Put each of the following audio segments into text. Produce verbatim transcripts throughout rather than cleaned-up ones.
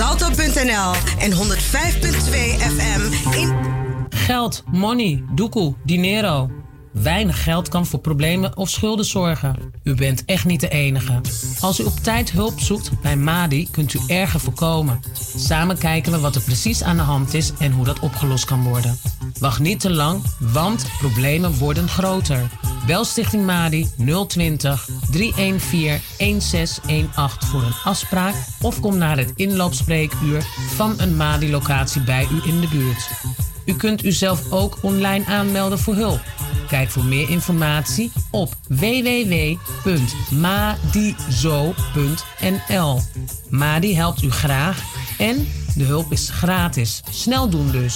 salto punt n l en honderd vijf komma twee F M in... Geld, money, doekoe, dinero. Weinig geld kan voor problemen of schulden zorgen. U bent echt niet de enige. Als u op tijd hulp zoekt bij Madi, kunt u erger voorkomen. Samen kijken we wat er precies aan de hand is en hoe dat opgelost kan worden. Wacht niet te lang, want problemen worden groter. Bel Stichting Madi nul twintig, drie een vier, een zes een acht voor een afspraak of kom naar het inloopspreekuur van een Madi-locatie bij u in de buurt. U kunt uzelf ook online aanmelden voor hulp. Kijk voor meer informatie op w w w punt madizo punt n l. Madi helpt u graag en de hulp is gratis. Snel doen dus.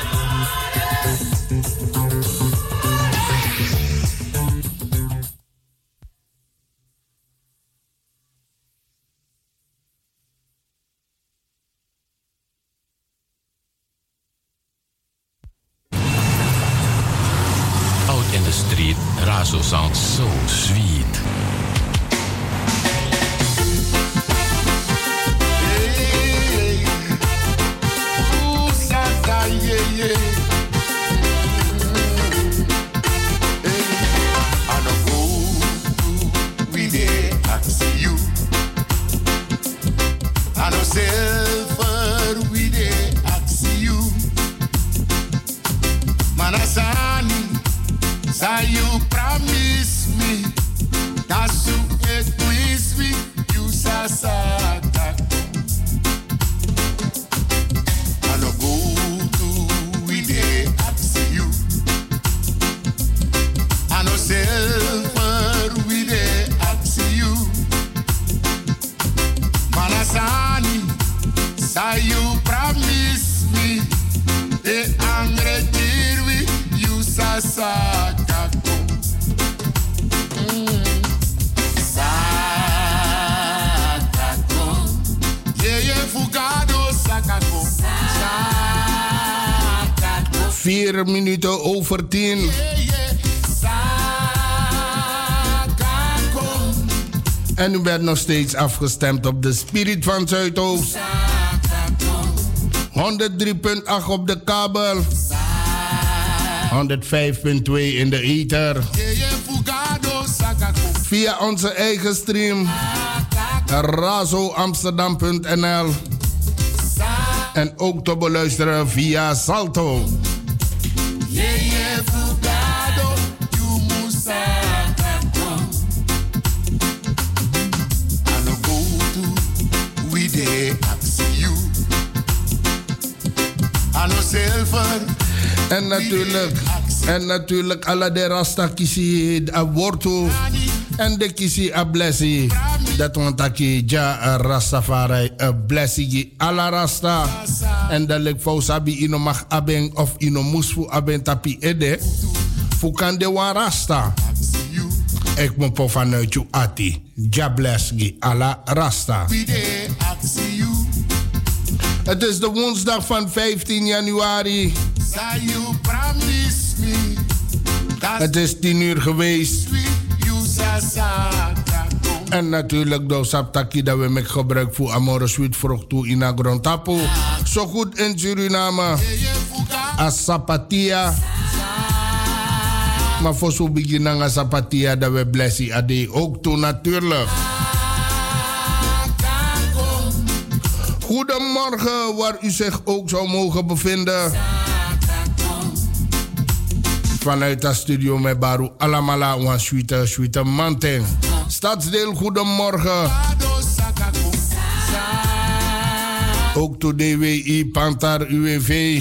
In the street, Razo sounds so sweet. Hey, ooh, Santa, yeah, yeah. Hey, I don't go we there, I see you. I don't self we there, I see you. Manasani. Say you promise me, that's you a twist me, you sa sa ta. I no go to we dey ask you. I no self we dey ask you. Manasani, say you promise me, the angry dear we you sa sa. Vier minuten over tien. En u bent nog steeds afgestemd op de Spirit van Zuidoost. honderd drie komma acht op de kabel. honderd vijf komma twee in de ether. Via onze eigen stream. razo amsterdam punt n l. En ook te beluisteren via Salto. En natuurlijk, en natuurlijk, alla de rasta kisi a wortu en de kisi a blessi. Dat want aki ja rastafari a blessi alla rasta. En dat lek fau sabi ino mag aben of ino musfu aben tapi ede. Fukan de wan rasta. Ik moet po vanuit je ati. Ja blessi alla rasta. Het is de woensdag van vijftien januari. Het is tien uur geweest. En natuurlijk door Saptaki dat we met gebruik voor Amore Sweet Fruit toe in Agrontapo. Zo goed in Suriname. Als Sapatia. Maar voor zo beginnen als Sapatia dat we blessie ade ook toe natuurlijk. Goedemorgen, waar u zich ook zou mogen bevinden. Vanuit de studio met Baru Alamala, wan suite, suite Manteng. Stadsdeel, goedemorgen. Ook to D W I, Pantar, U W V.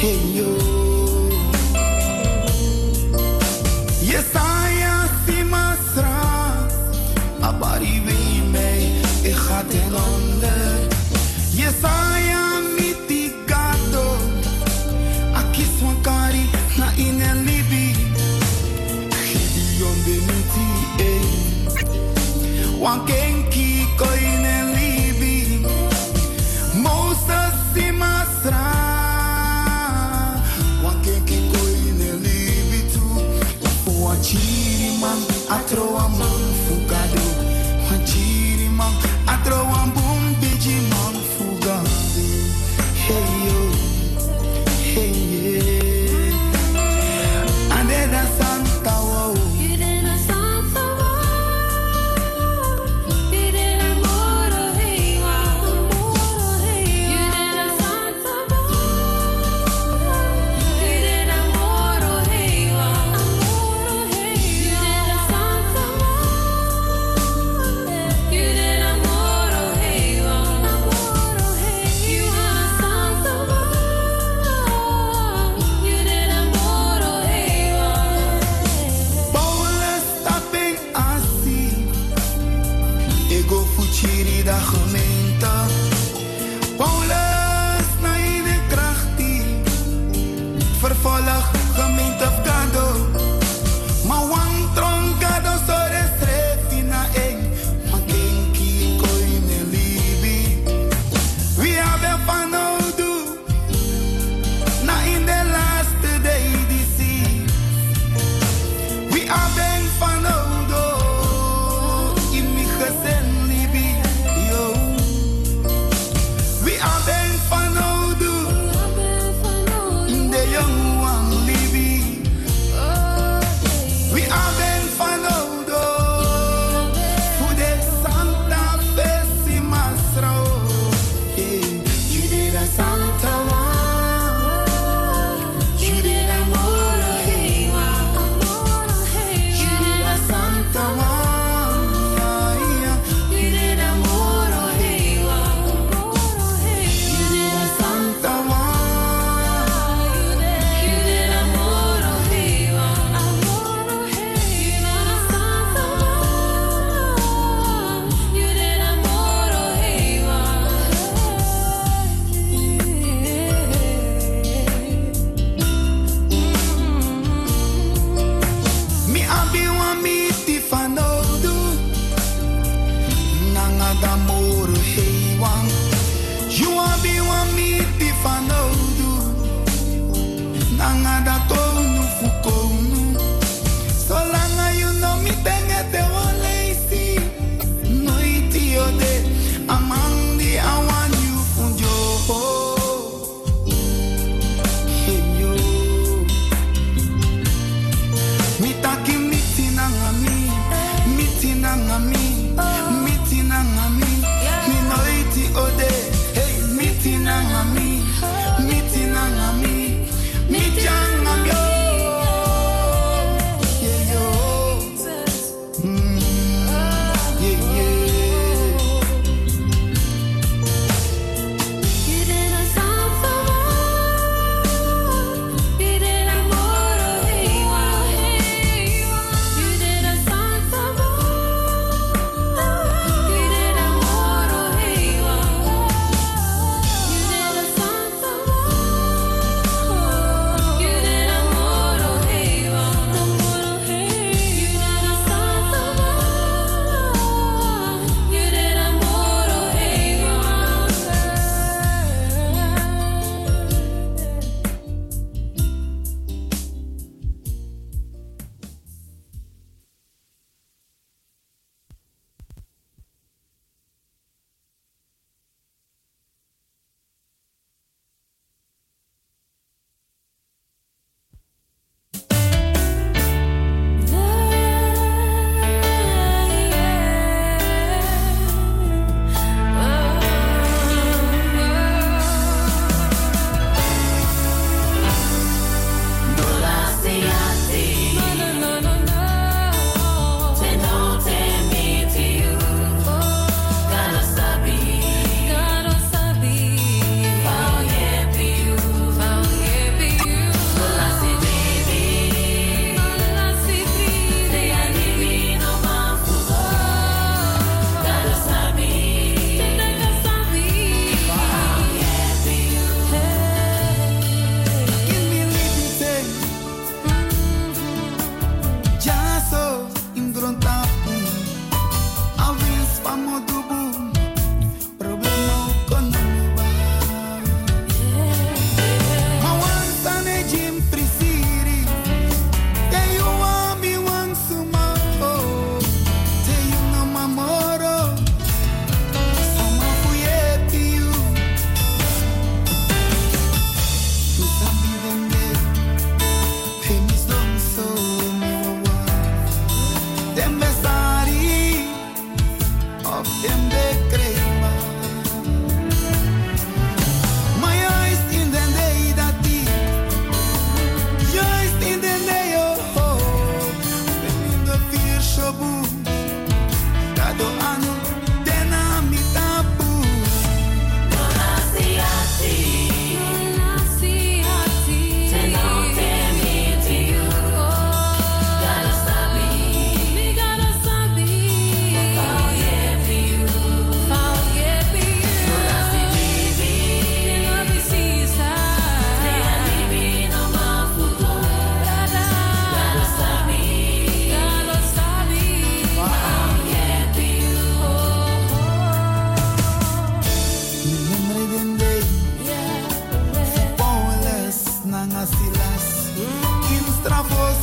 Hey yo. Yesaya simasra. Abari wei mij. Ik ga ten onder. Yesaya mitigado. Akis wankari na inen libi. Gideon beniti eh. Wankenki ko inen libi. Moses simasra. Wankenki ko inen libi tu. Wachiri man atro man fugado. Wachiri man atro bum biji man fugado. Hey yo. Hey yeah. Ande da Santa wow. Da gemeente Paulus na in de krachtie vervolg gemeente Gado maar wang tronkado so restrefi na eng ma genki ko in libi we have panodu na in the last day this we have panodu in mi gesen libi. We are ben fanodu in the young one libi. We are ben fanodu for the Santa Fe si masra. You did a Santa one. You did a moro hey. You did a Santa one.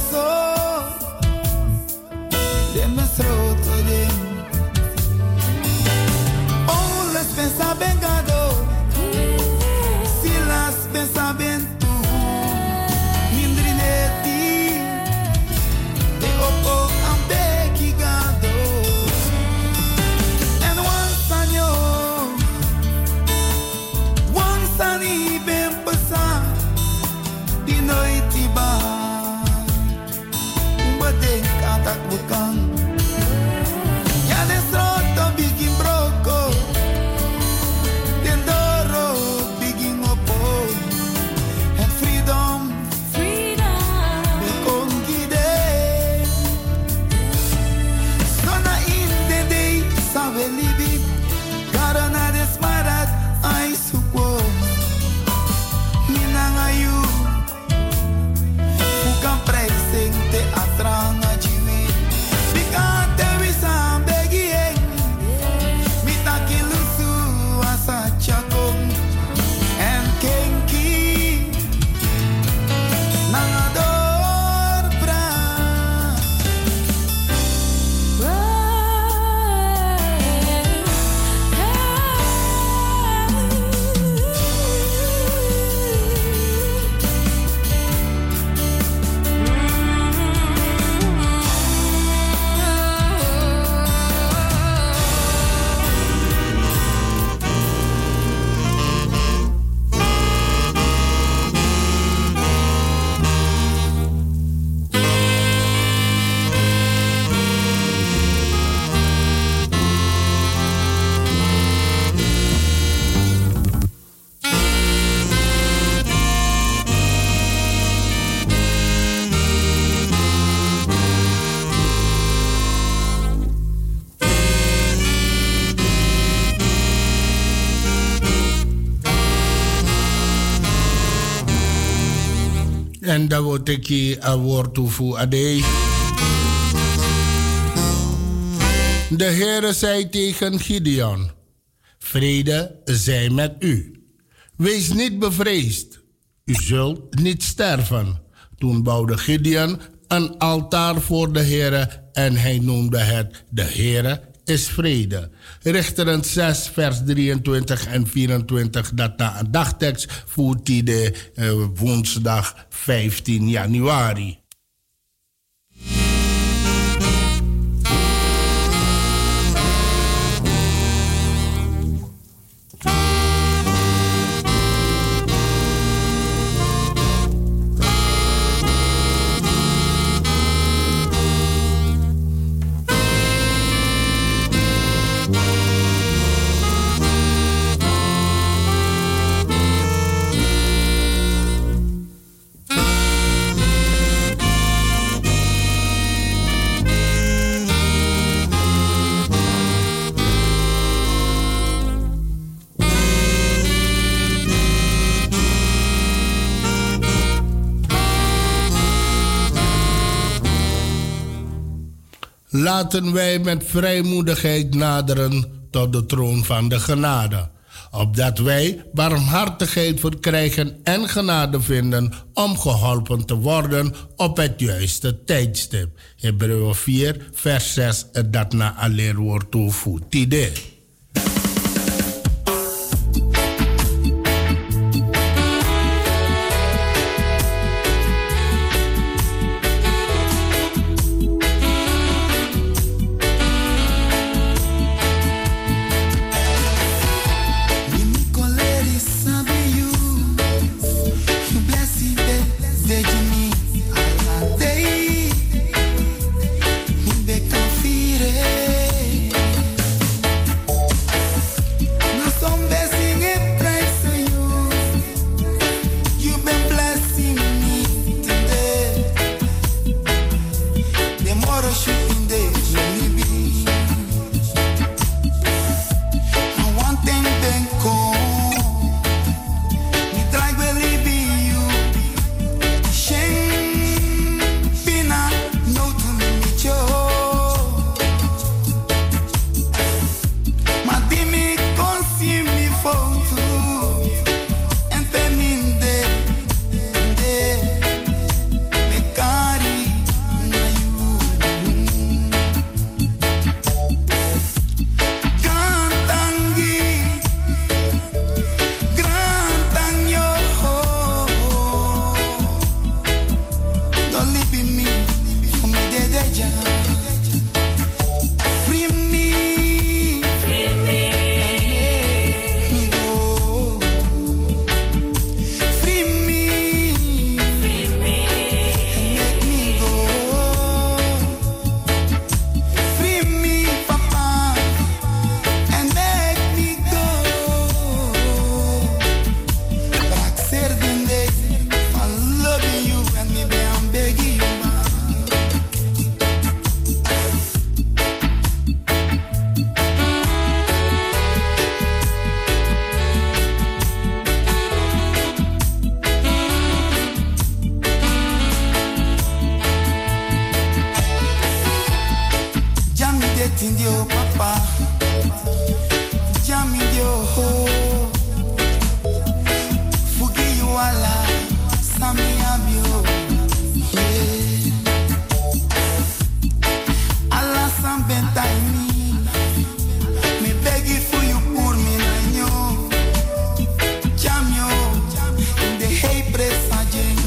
En dan wil ik je een woord toevoegen. Adee. De Heere zei tegen Gideon: vrede zij met u. Wees niet bevreesd. U zult niet sterven. Toen bouwde Gideon een altaar voor de Heere en hij noemde het: de Heere is vrede. Richteren zes, vers drieëntwintig en vierentwintig, dat na een dagtekst voert die de uh, woensdag vijftien januari. Laten wij met vrijmoedigheid naderen tot de troon van de genade, opdat wij barmhartigheid verkrijgen en genade vinden om geholpen te worden op het juiste tijdstip. Hebreeën vier, vers zes, dat na alleen wordt toevoegd. Confire tindio papa, jami dio ho, fugi you ala, sami abio, yeah. Allah sam bentai mi, me begi for you pour me na nyo, jamio, in the hey presa jeng.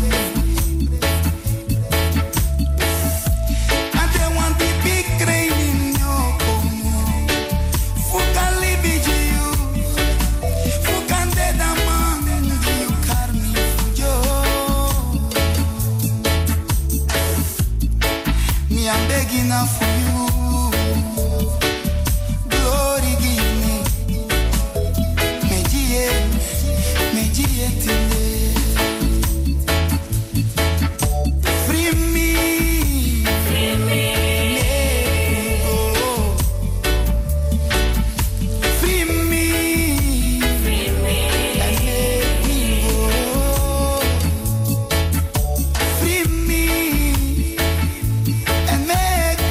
Enough for you, glory give me, mejie, mejie tinde, free me, free me, oh, free me, free me, and let me go, free me, and let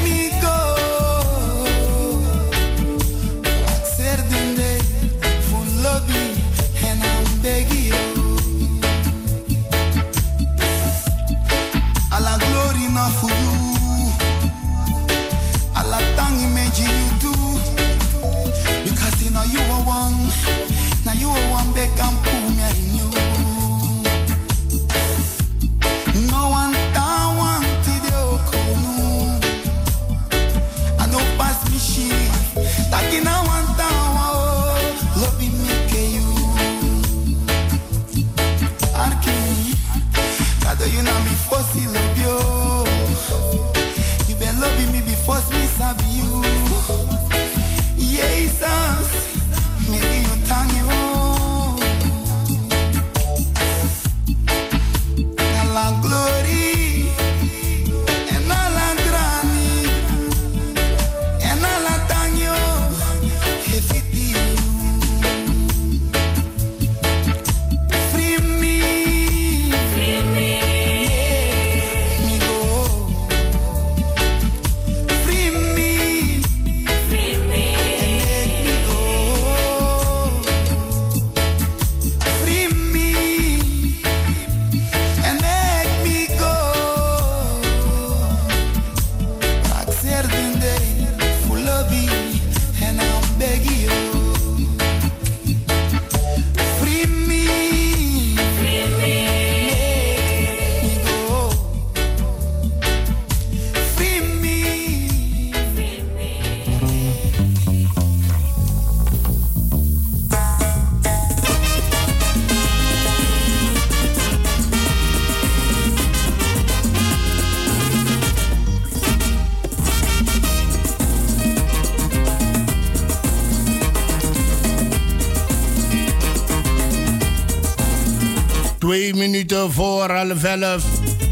Twee minuten voor half elf.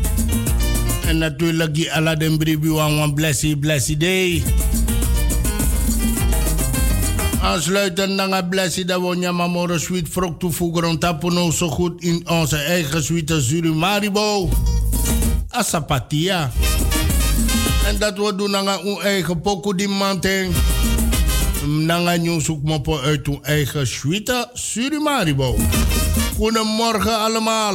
En natuurlijk die Aladdin Bribi een blessy blessy day. Aansluitend naar een blessy dat we Nyamamoro sweet frok toevoegen. En tappen zo goed in onze eigen suite Surimaribo. Asapatia. En dat we doen naar onze eigen pokoe die manting. Naar een zoekmoppen uit onze eigen suite Surimaribo. Goedemorgen allemaal.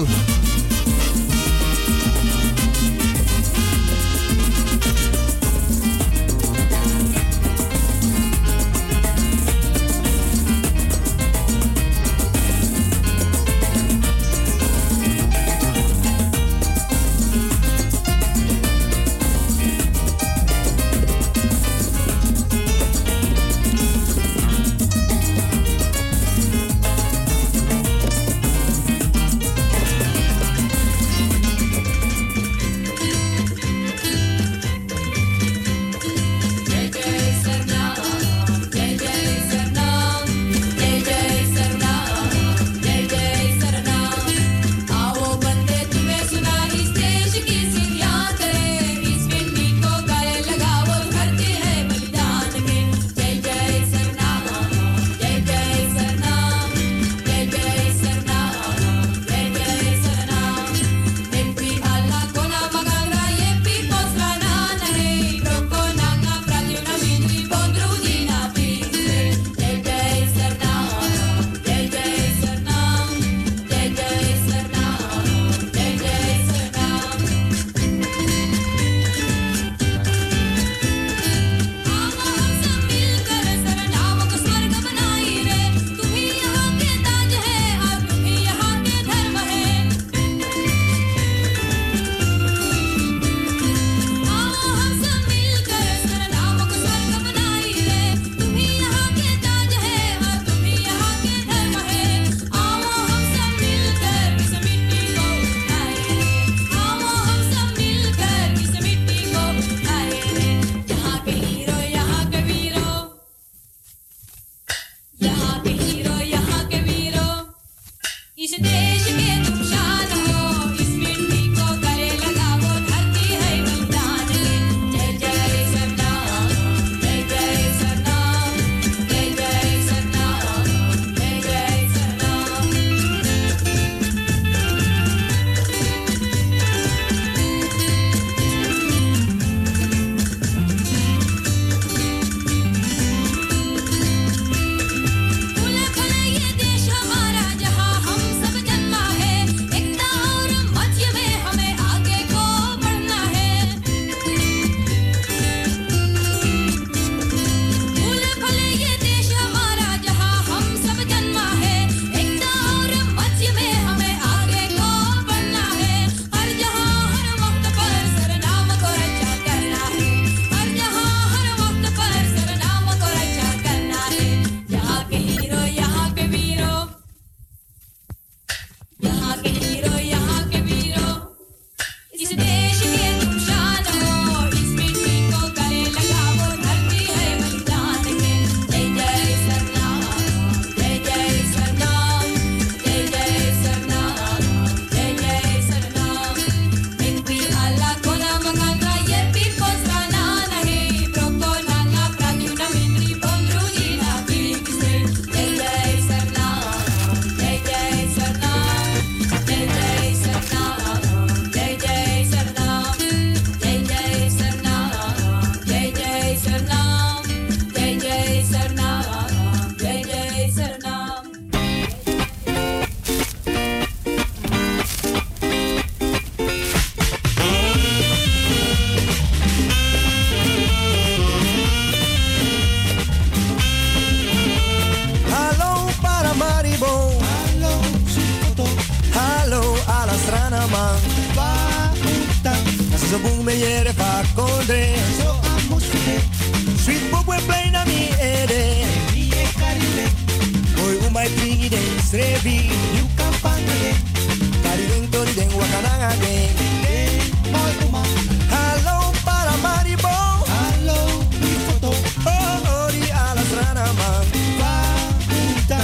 so boom me yere fa condre. So amusre. Sweet boy play na mi ere. Mi e carile. Boy umay pingi den srebi. You can find it. Cari den tori den wakananga den. Boy uma. Hello para Maribo. Hello mi foto. Oh ori ala strana man. Va puta.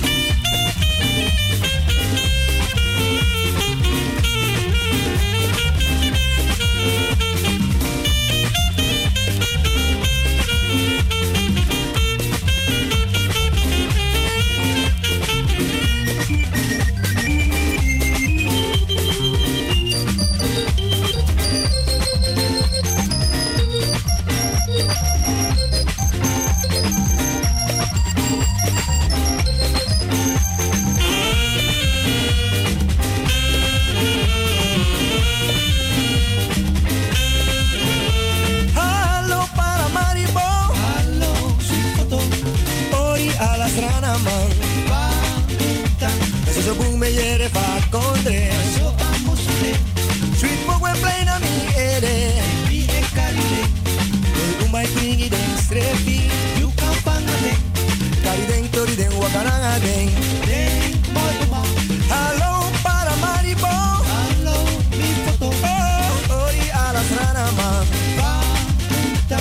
So boom me yere fa condre. So amusre. Sweet boy play na mi ere. Mi e carile. Boy umay pingi den strepi. You can pangade. Cari den tori den wakananga den. Den boy uma. Hello para Maribo. Hello mi foto. Oh ori ala strana man. Va puta.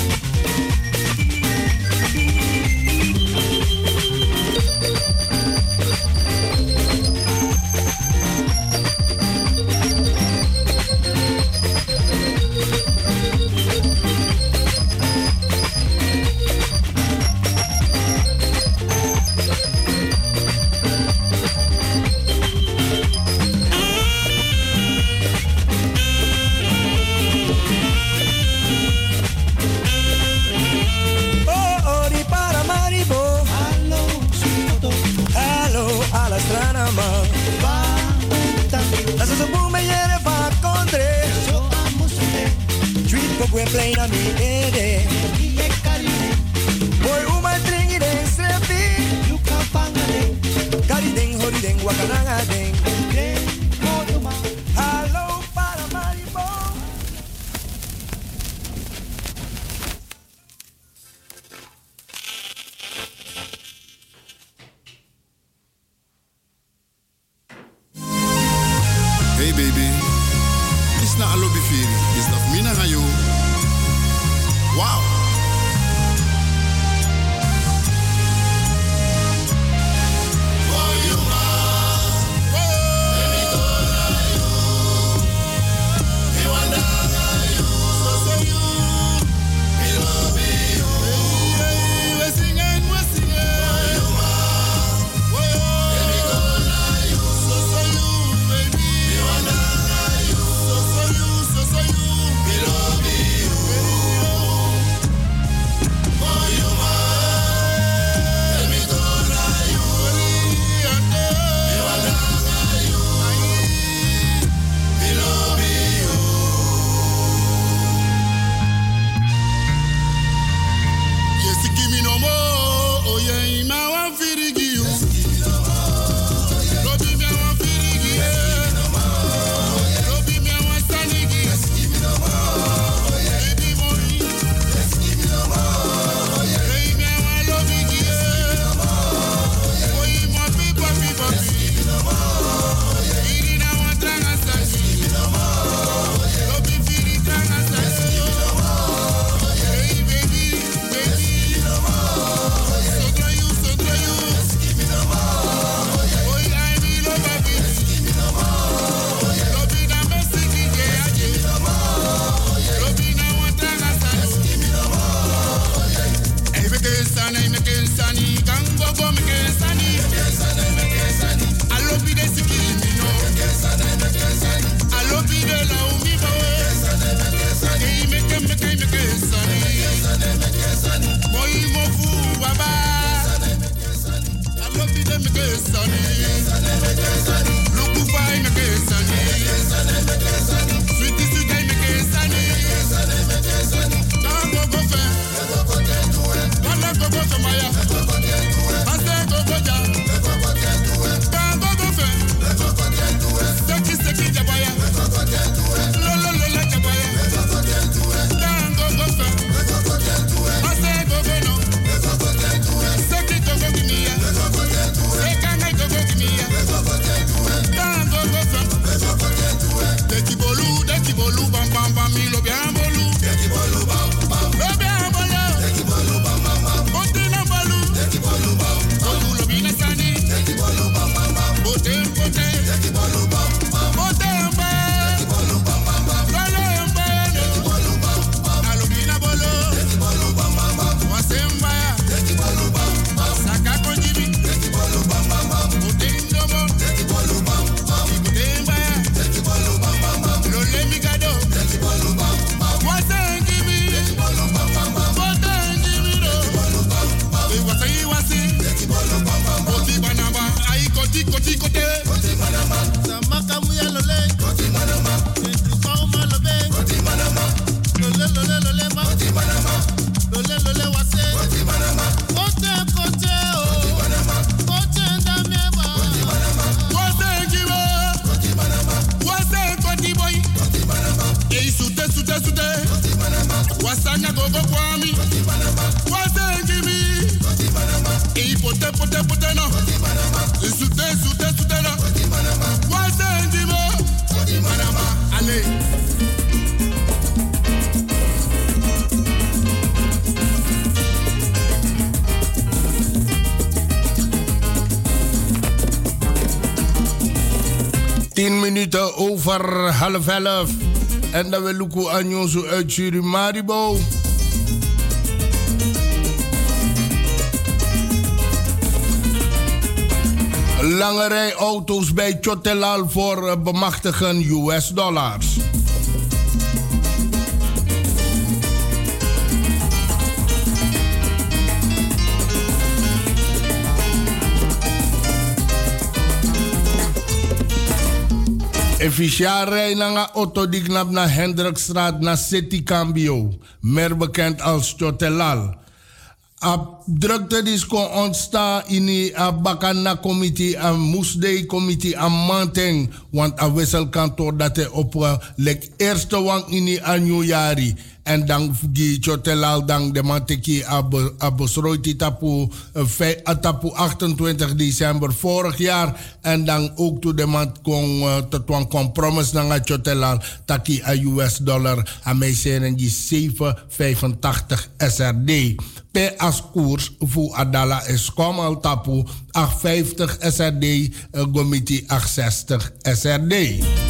We play na mi ere. Boy uma dringi den strepi. You can pangade. Kari den hori den wakananga den. Den moduma. Hello para Maribo. Hey baby. It's not a lobby fairy. It's not me na you. Wow. Wasanya go go kwami. Wase gibi. E pote pote pote no. Sute sute sute no. Wase gibi. Allez. Tien minuten over half elf. En dan wil ik Anjosu uit Surimaribo. Lange rij auto's bij Chotelal voor bemachtigen U S dollars. Efficiënt rijden naar auto die knap naar Hendrikstraat naar City Cambio, meer bekend als Chotelal. Op drukte die kon ontstaan in de Bakana Committee en Moesday Committee aan Manteng, want een wisselkantoor dat hij op uh, lek eerste wang in de januari. En dan die Chotelal dan de manteki abosroiti tapu tapu achtentwintig december vorig jaar. En dan ook toen de man kon tot een compromis naar Chotelal taki a U S dollar aan mij zijn die zeven komma vijfentachtig S R D. Per as koers voor Adala is al tapu achthonderdvijftig S R D, gomiti achtzestig S R D.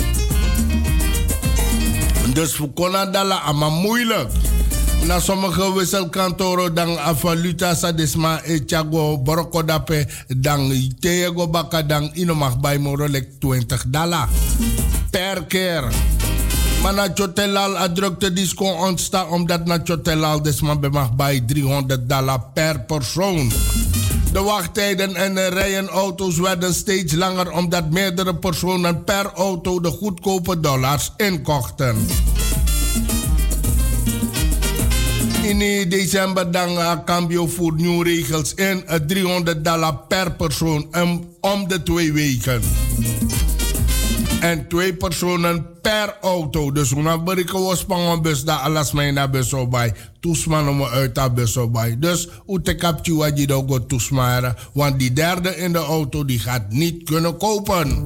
Dus voor Konadala allemaal moeilijk. Na sommige wisselkantoren dan a valuta sadisma e chago borokodape dan teego baka dan inomag bij morolek twintig dollar per keer. Maar na Chotelal a drukte disco ontstaan omdat na Chotelal desma bemag bij driehonderd dollar per persoon. De wachttijden en de rijen auto's werden steeds langer omdat meerdere personen per auto de goedkope dollars inkochten. In december dan uh, Cambio voert nieuwe regels in uh, driehonderd dollar per persoon um, om de twee weken. En twee personen per auto. Dus we hebben een bus daar alles mee naar bus bij. Toesman om uit de bus bij. Dus hoe te kapje wat je dan gaat toesmaren. Want die derde in de auto die gaat niet kunnen kopen.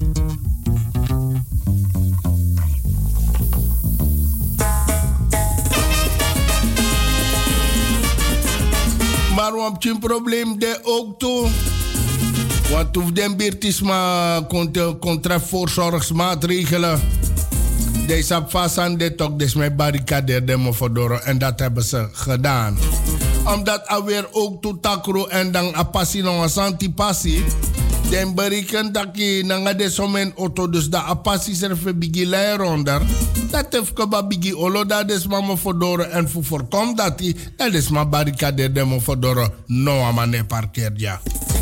Maar we hebben een probleem de auto. Want hoeft den birtisma contra voorzorgsmaatregelen. Deze fasan de toch dus met barricadeer de mofodoro en dat hebben ze gedaan. Omdat alweer ook to takro en dan apassi nog een antipassi. Den beriken dat je nanga de somen auto dus da apassi serve bigi lei ronder. Dat heeft kaba bigi olo dat is maar mofodoro en voor voorkom dat hij dat is maar barricadeer de mofodoro no amane parkeer ja.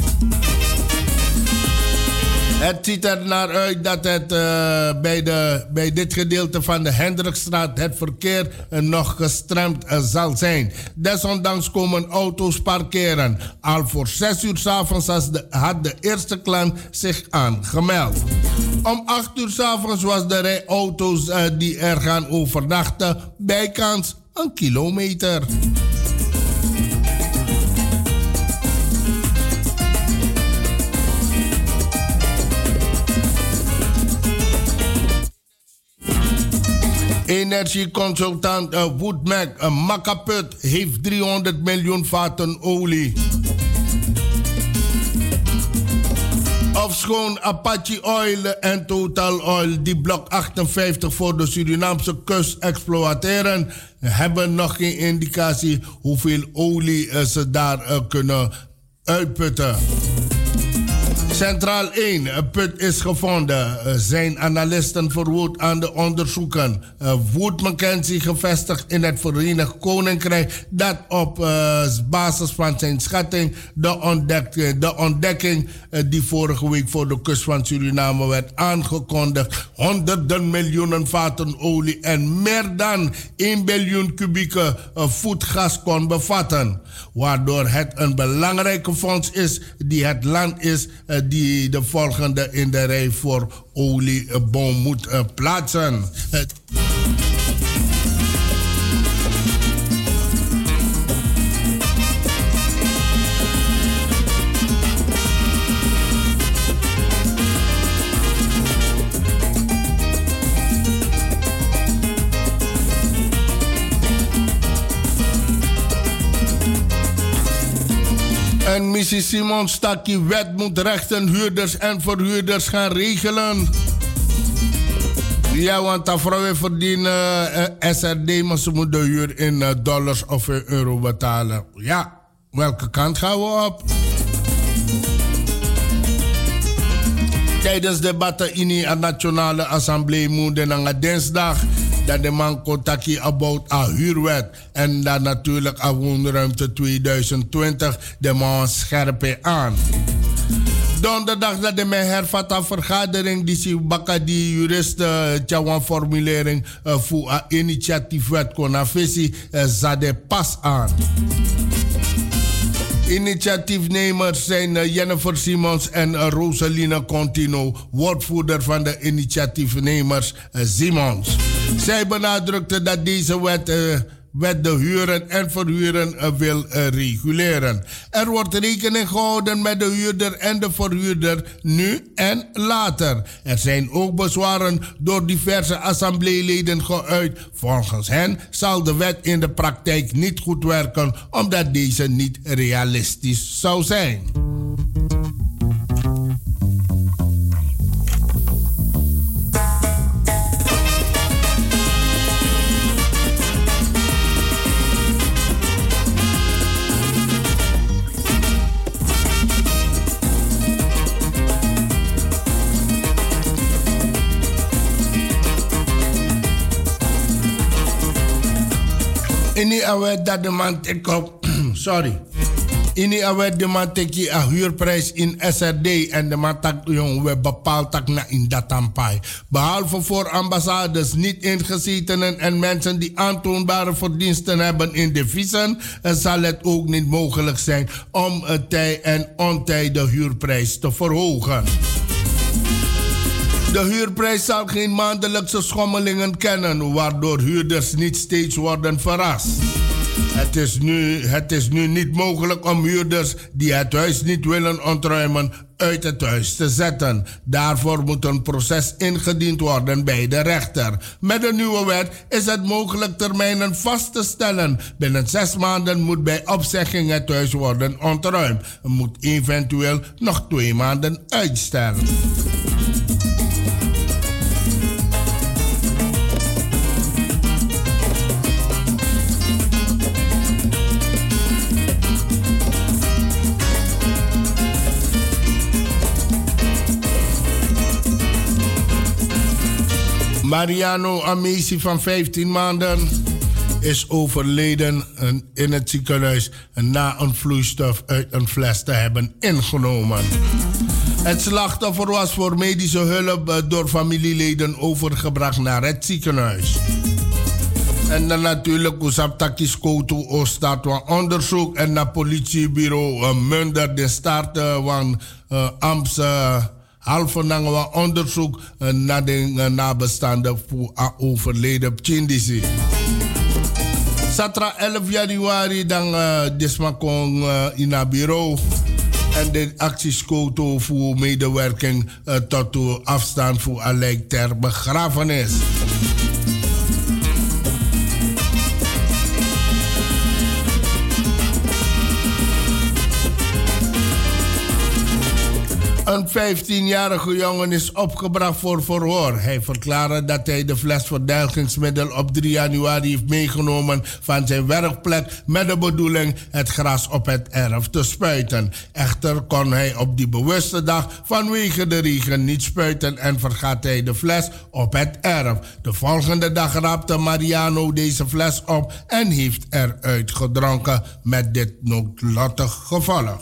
Het ziet er naar uit dat het uh, bij, de, bij dit gedeelte van de Hendrikstraat het verkeer uh, nog gestremd uh, zal zijn. Desondanks komen auto's parkeren. Al voor zes uur 's avonds had de eerste klant zich aangemeld. Om acht uur 's avonds was de rij auto's uh, die er gaan overnachten bijkans een kilometer. Energieconsultant uh, Woodmac, uh, Makaput, heeft driehonderd miljoen vaten olie. Ofschoon Apache Oil en Total Oil die blok achtenvijftig voor de Surinaamse kust exploiteren, hebben nog geen indicatie hoeveel olie uh, ze daar uh, kunnen uitputten. Centraal één, een put is gevonden. Uh, zijn analisten verwoed aan de onderzoeken. Uh, Wood Mackenzie, gevestigd in het Verenigd Koninkrijk, dat op uh, basis van zijn schatting de, ontdek, de ontdekking uh, die vorige week voor de kust van Suriname werd aangekondigd, honderden miljoenen vaten olie en meer dan één biljoen kubieke uh, voet gas kon bevatten. Waardoor het een belangrijke fonds is die het land is uh, die de volgende in de rij voor olieboom moet uh, plaatsen. Uh, En missie Simon Stakkie, wet moet rechten, huurders en verhuurders gaan regelen. Ja, want de vrouwen verdienen uh, S R D, maar ze moeten de huur in uh, dollars of in euro betalen. Ja, welke kant gaan we op? Tijdens debatten in de Nationale Assemblée moeder dinsdag dat de man contactie about a huurwet en dan natuurlijk a woonruimte tweeduizend twintig de man scherpen aan. Donderdag dat de men hervat een vergadering die si baka die juristen tjawan formulering uh, voor een initiatiefwet kon afvisie uh, zade pas aan. Initiatiefnemers zijn uh, Jennifer Simons en uh, Rosaline Contino, woordvoerder van de initiatiefnemers uh, Simons. Zij benadrukte dat deze wet, uh, wet de huren en verhuren uh, wil uh, reguleren. Er wordt rekening gehouden met de huurder en de verhuurder nu en later. Er zijn ook bezwaren door diverse assembleeleden geuit. Volgens hen zal de wet in de praktijk niet goed werken omdat deze niet realistisch zou zijn. In die awet dat de man tek op, sorry. In die awet de man tek je een huurprijs in S R D en de man tak jong we bepaald tak na in dat ampai. Behalve voor ambassades, niet ingezetenen en mensen die aantoonbare verdiensten hebben in deviezen, zal het ook niet mogelijk zijn om tij en ontij de huurprijs te verhogen. De huurprijs zal geen maandelijkse schommelingen kennen, waardoor huurders niet steeds worden verrast. Het is nu, het is nu niet mogelijk om huurders die het huis niet willen ontruimen uit het huis te zetten. Daarvoor moet een proces ingediend worden bij de rechter. Met de nieuwe wet is het mogelijk termijnen vast te stellen. Binnen zes maanden moet bij opzegging het huis worden ontruimd. Er moet eventueel nog twee maanden uitstellen. Mariano Amesi van vijftien maanden is overleden in het ziekenhuis na een vloeistof uit een fles te hebben ingenomen. Het slachtoffer was voor medische hulp door familieleden overgebracht naar het ziekenhuis. En dan natuurlijk Oesaptakis Koto Oostaat van onderzoek en naar politiebureau uh, Munder de start uh, van uh, Amsterdam. Halve nangwa onderzoek uh, naar de uh, nabestaanden voor uh, overleden Chindisi. Satra elf januari dan uh, desmakong uh, in het bureau. En de actiescoto voor medewerking uh, tot de afstand voor een lijk ter begrafenis. Een vijftienjarige jongen is opgebracht voor verhoor. Hij verklaarde dat hij de fles verdelgingsmiddel op drie januari heeft meegenomen van zijn werkplek met de bedoeling het gras op het erf te spuiten. Echter kon hij op die bewuste dag vanwege de regen niet spuiten en vergat hij de fles op het erf. De volgende dag raapte Mariano deze fles op en heeft eruit gedronken met dit noodlottig gevolg.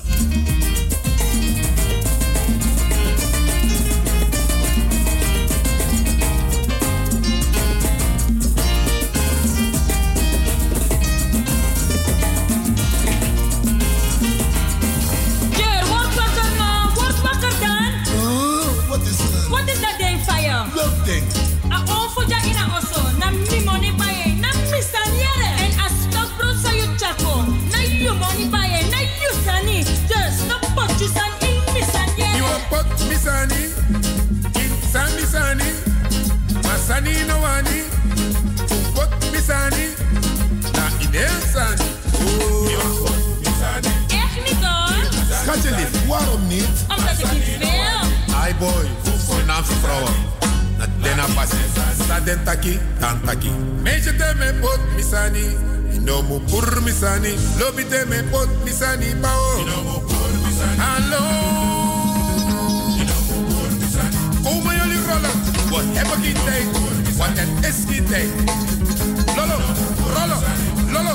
Sani no wani, what misani, na idesani. Oh, misani. Echt niet hoor. Schatje lief, waarom niet? Omdat ik niet wil. Ai boy, Surinaamse vrouwen. Na dena passi, sta den taki, dan taki. Meisje te me pot misani, ino mo pur misani. Lobi te me pot misani, bao. Ino mo pur misani. Hallo. Ino mo pur misani. Komen jullie rollen? Wat heb ik in tijd? Wat het is niet tijd. Lolo, Lolo, Lolo.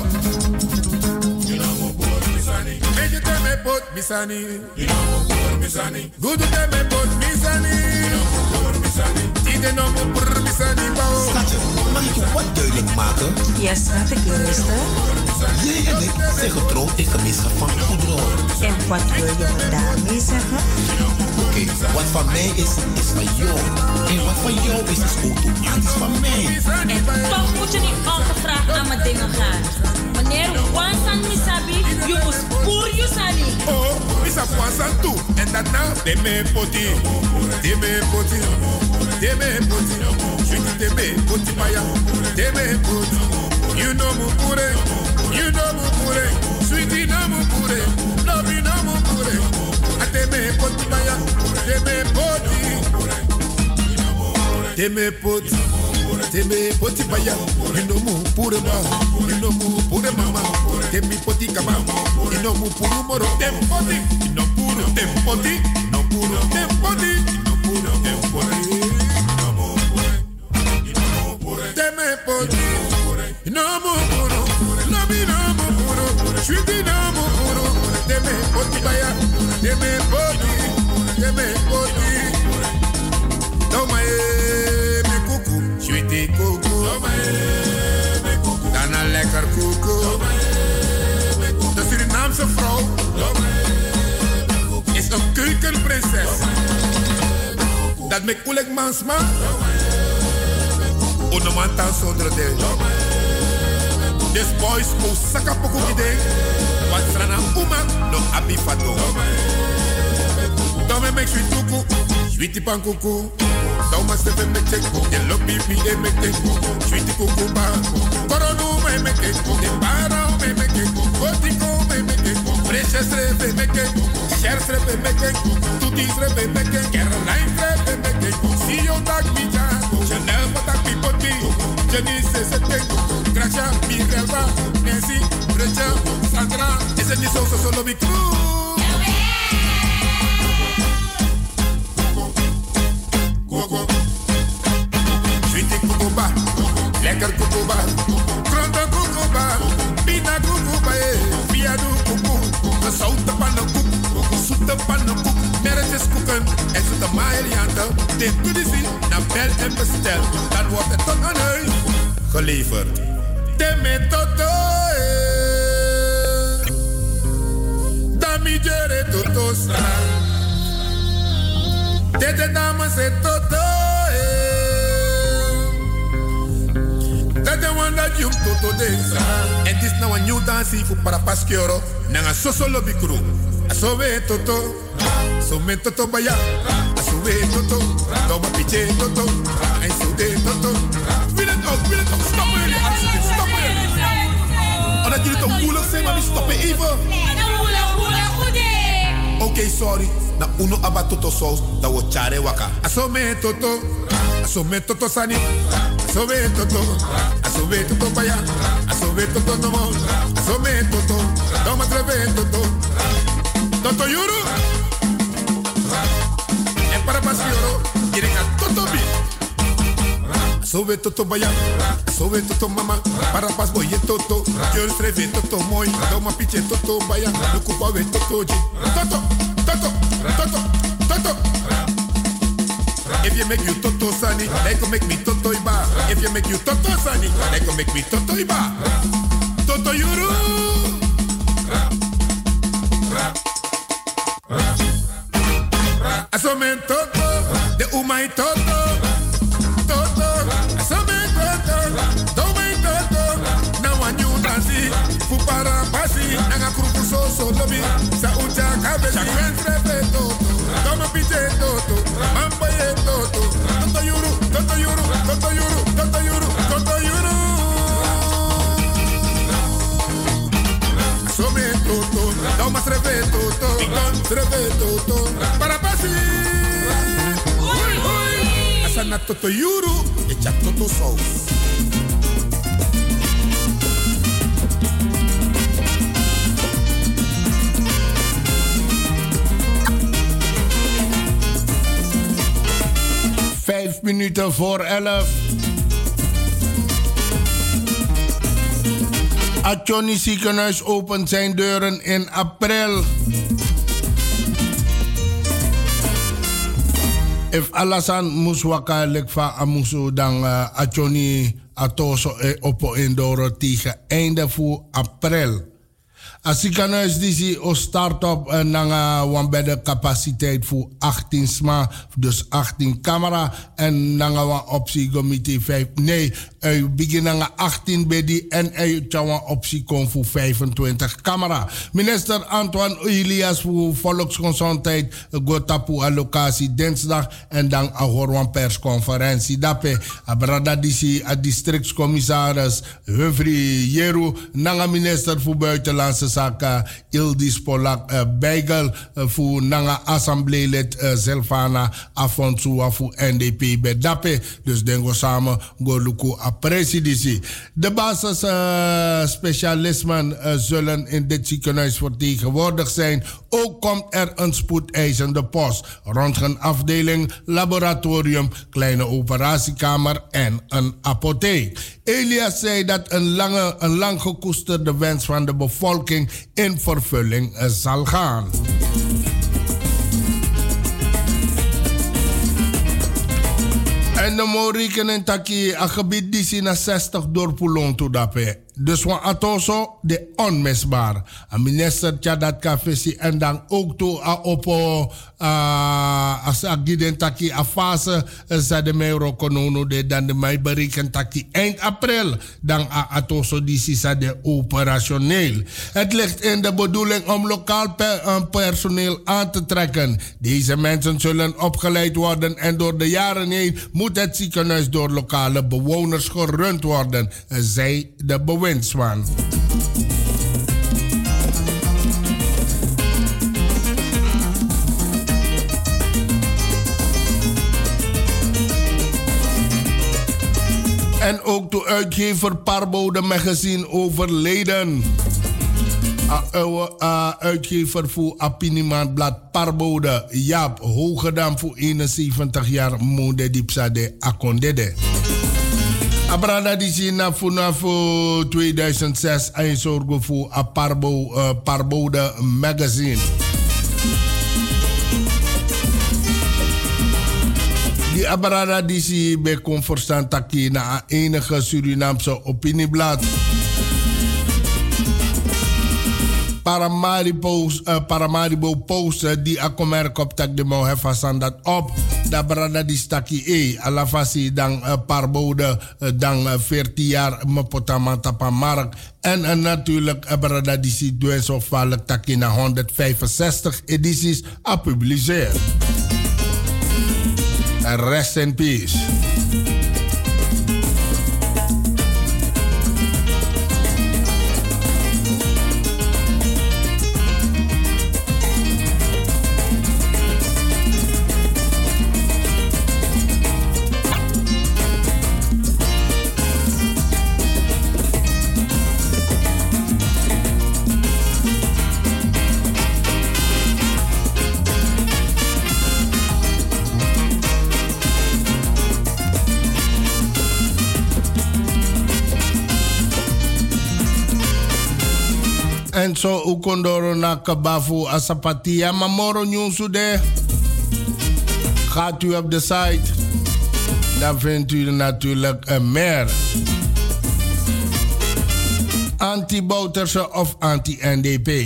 Meje te me pot misani. Gudu te me pot misani. Tide no mo pur misani bao. Schatje, mag ik je wat duidelijk maken? Ja, schat, ik luister. Jij en ik zijn getrouwd in gemeenschap van goederen. En wat wil je me daarmee zeggen? Oké, okay, wat van mij is, is van jou. En wat van jou is, is automatisch van mij. En toch moet je niet ongevraagd aan mijn dingen gaan. Wanneer Wansan misabi, je moet poer je sali. Oh, misa Wansan toe. En dat nou, de me poti. De me poti. De me poti. Sweetie de me poti paya. De me poti. You know mo pure. You know mo pure. Sweetie no mo pure. Love you no mo pure. Ate me poti paya. De me poti. De me poti. De me poti paya. You know mo pure ba. You know mo pure mama. De me poti kaba. You know mo pure moro. Dem poti. You know puro dem poti. No puro dem poti. You know puro dem poti. No mo pure. You know mo pure. De me poti. You know mo puro. Love me no mo puro. Sweetie no mo puro. De me poti paya. De me poti. De me poti. No my me kuku. Sweetie kuku. No my me kuku. Dan een lekker kuku. De Surinaamse vrouw is een keukenprinses. Dat me koelek mansma. Onomantan zonder de. Des boys ko saka poku ide. Wat strana uma no abifato. Dome make sweet kuku. Sweetie pan kuku. Doma seven me check. De lobby bi de me check. Sweetie kuku ba. Koronu me me check. De para me me check. Gotiko me me check. Precious rebe me check. Shares rebe me check. Tutis rebe me check. Caroline rebe me check. See you tak mi ja. Chanel patak mi poti. Janice se check. Gracia mi relva. Nancy, Rachel, Sandra. Is het niet zo zo solo bi crew? Lekker kukuba, kronto kukuba, pina kukuba, eh, fiadu kuku, gezouten pannenkoek, zoete pannenkoek, merkjes koeken en zoete maaierianten. Dit kun je zien, naar bel en bestel, dan wordt het tot aan huis geleverd. Teme toto, eh, dami jere toto stra, tete dames e toto. The one that you toto dance. And this now a new dance for para pasquioro. Nanga soso lobby crew. Aso we toto. So me toto baya. Aso we toto. Doma piche toto. En so de toto. Wil het ook, wil het ook. Stop jullie, alsjeblieft. Stop jullie. Omdat jullie toch moeilijk zijn, maar stop even. Oké, okay, sorry. Na uno aba toto saus, da wo chare waka. Asome toto, asome toto sani. Asome toto, asome toto baya. Asome toto no mo, asome toto. No ma treve toto. Toto yuru. En para pasioro, quieren a toto bi. Asome toto baya. Asome toto mama. Para pas boye toto. Yo treve toto moy. No ma piche toto baya. No kupa ve toto ji. Toto, toto, toto, toto. If you make you toto sani, they can make me toto iba. If you make you toto sani, they can make me toto iba. Toto yuru. Asome toto, de umai toto, toto. Asome toto, do mai toto. Na wanyu dansi, fupara pasi, nanga kruku so so lobi. Sa uja kabesi, chakwentre toto. Toma pite toto, mamba ye toto. Toto yuru, toto yuru, toto yuru, toto yuru, toto yuru. Asome toto, toma treve toto, treve toto. Para pasi. Ui, ui. Asana toto yuru, echa toto sauce. Vijf minuten voor elf. Atjoni ziekenhuis opent zijn deuren in april. If alasan muswaka lekva amusu dan uh, Atjoni atoso e opo indoro tegen einde voor april. Als ziekenhuis die o start-up uh, nanga wambede capaciteit voor achttien sma, dus achttien camera en nanga wan optie gomite vijf. Nee, u begin nanga achttien bedi en u wan optie kon voor vijfentwintig camera. Minister Antoine Elias voor volksgezondheid gotapu allocatie dinsdag en dan een persconferentie. Dape abrada disi a districtscommissaris Humphrey Jeru nanga minister voor buitenlandse zaken Ildis Polak uh, Beigel uh, voor nanga assembleelid uh, Silvana Afonso voor N D P bij Dape. Dus dengo samen go luku a presidentie. De basis uh, specialismen uh, zullen in dit ziekenhuis vertegenwoordigd zijn. Ook komt er een spoedeisende post, röntgenafdeling, laboratorium, kleine operatiekamer en een apotheek. Elias zei dat een, lange, een lang gekoesterde wens van de bevolking in vervulling zal gaan. En de Moriken en Taki, a gebied die zien naar zestig dorpen toe daarbij. Dus wat atoso de onmisbaar. A minister Tjadat Kafesi en dan ook toe a opo as a giden taki a fase za de meuro konono de dan de mei bereiken taki eind april dan a atoso die sisa de operationeel. Het ligt in de bedoeling om lokaal pe personeel aan te trekken. Deze mensen zullen opgeleid worden en door de jaren heen moet het ziekenhuis door lokale bewoners gerund worden, zei de bewindsman. En ook de uitgever Parbode Magazine overleden. Uh, uh, uitgever voor Apinimaanblad Parbode Jaap Hogedam voor eenenzeventig jaar Mode Dipsa de Akondede. Abrada die zien vanaf tweeduizend zes en zorgen voor a Parbo, uh, Parbode Magazine. Die Abrada die zie bij conversant taki na enige Surinaamse opinieblad. Paramaribo Post, uh, Paramaribo Post uh, die akomerk op tak de mo hefasan dat op. Da brada die staki e. Alafasi dan uh, Parbode uh, dan uh, veertien jaar me potamanta pa mark. En uh, natuurlijk uh, brada die si doen zo valk taki na honderdvijfenzestig edities gepubliceerd. Uh, rest in peace. En zo ukondoro na kabafu asapatia mamoro nyusu de. Gaat u op de site, dan vindt u natuurlijk een meer. Anti-Bouterse of anti-N D P.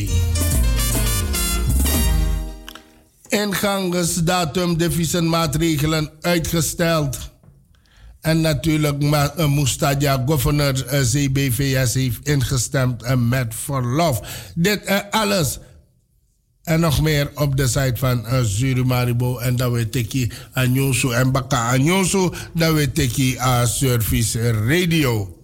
Ingangsdatum deviezenmaatregelen uitgesteld. En natuurlijk uh, Mustaja, governor uh, C B V S heeft ingestemd uh, met verlof. Dit uh, alles en nog meer op de site van uh, Surumaribo. En dat we teki Anyosu en Baka Anyosu. Dat we teki uh, Service Radio.